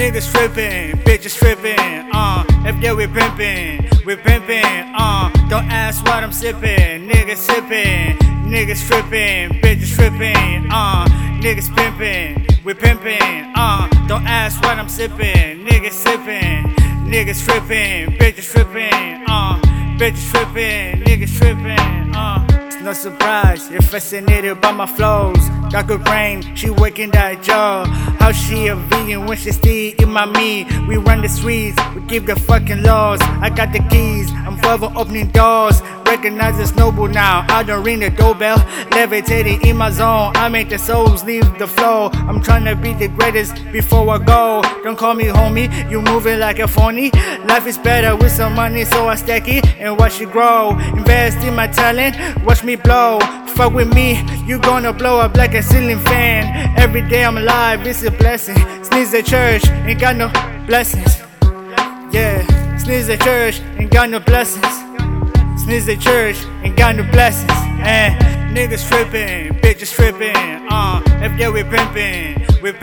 Niggas trippin', bitches trippin', if yeah we pimpin', don't ask what I'm sippin', niggas sippin', niggas trippin', bitches trippin', niggas pimpin', we pimpin', don't ask what I'm sippin', niggas sippin', niggas trippin', bitches trippin', bitches trippin', niggas trippin', It's no surprise, you're fascinated by my flows. Got good brain, she waking that jaw. How she a vegan when she still eat my meat? We run the streets, we give the fucking laws. I got the keys, I'm forever opening doors. Recognize it's noble now, I don't ring the doorbell. Levitating in my zone, I make the souls leave the flow. I'm trying to be the greatest before I go. Don't call me homie, you moving like a phony. Life is better with some money, so I stack it and watch it grow. Invest in my talent, watch me blow. Fuck with me, you gonna blow up like a ceiling fan. Every day I'm alive, it's a blessing. Sneeze at church, ain't got no blessings. Yeah, sneeze at church, ain't got no blessings. Sneeze at church, ain't got no blessings. Niggas trippin', bitches trippin', if yeah we pimpin',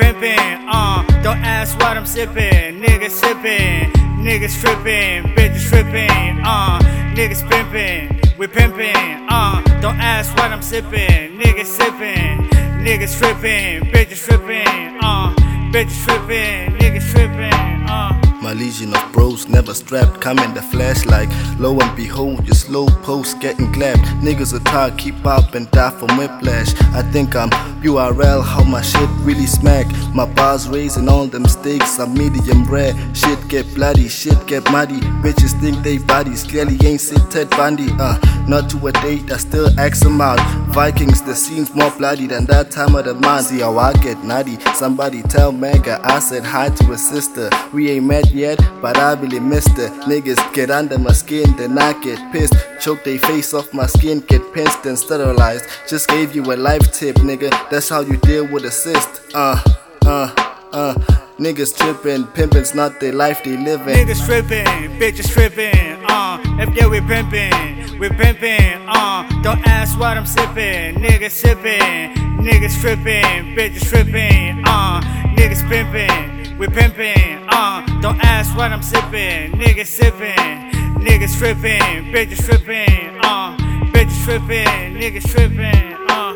don't ask what I'm sippin', niggas sippin', niggas trippin', bitches trippin', niggas pimpin', we pimpin', don't ask what I'm sippin', niggas sippin', niggas trippin', bitches trippin', bitches trippin', niggas trippin', My legion of bros never strapped, come in the flash like lo and behold, your slow post getting clapped. Niggas are tired, keep up and die from whiplash. I think I'm URL, how my shit really smack. My bars raising all them stakes, I'm medium rare. Shit get bloody, shit get muddy. Bitches think they bodies, clearly ain't sit Ted Bundy. Not to a date, I still ask them out. Vikings, the scene's more bloody than that time of the month. See how I get nutty. Somebody tell Mega I said hi to a sister. We ain't met yet, but I really missed her. Niggas get under my skin, then I get pissed. Choke they face off my skin, get pinched and sterilized. Just gave you a life tip, nigga. That's how you deal with a cyst. Niggas trippin', pimpin's not the life they livin'. Niggas trippin', bitches trippin', if yeah we pimpin', don't ask what I'm sippin', niggas sippin', niggas trippin', bitches trippin', niggas pimpin', we pimpin', don't ask what I'm sippin', niggas sippin', niggas trippin', bitches trippin', bitches trippin', niggas trippin',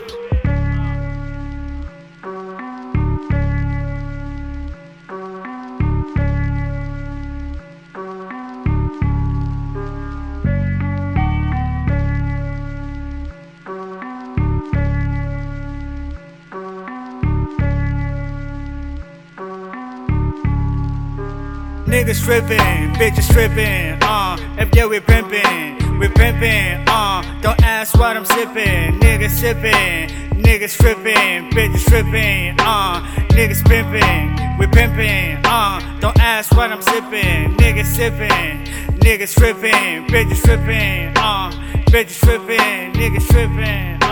Niggas trippin', bitches trippin', if yeah we pimpin', don't ask what I'm sippin', niggas sippin', niggas trippin', bitches trippin', niggas pimpin', we pimpin', don't ask what I'm sippin', niggas sippin', niggas trippin', bitches trippin', bitches trippin', niggas trippin'.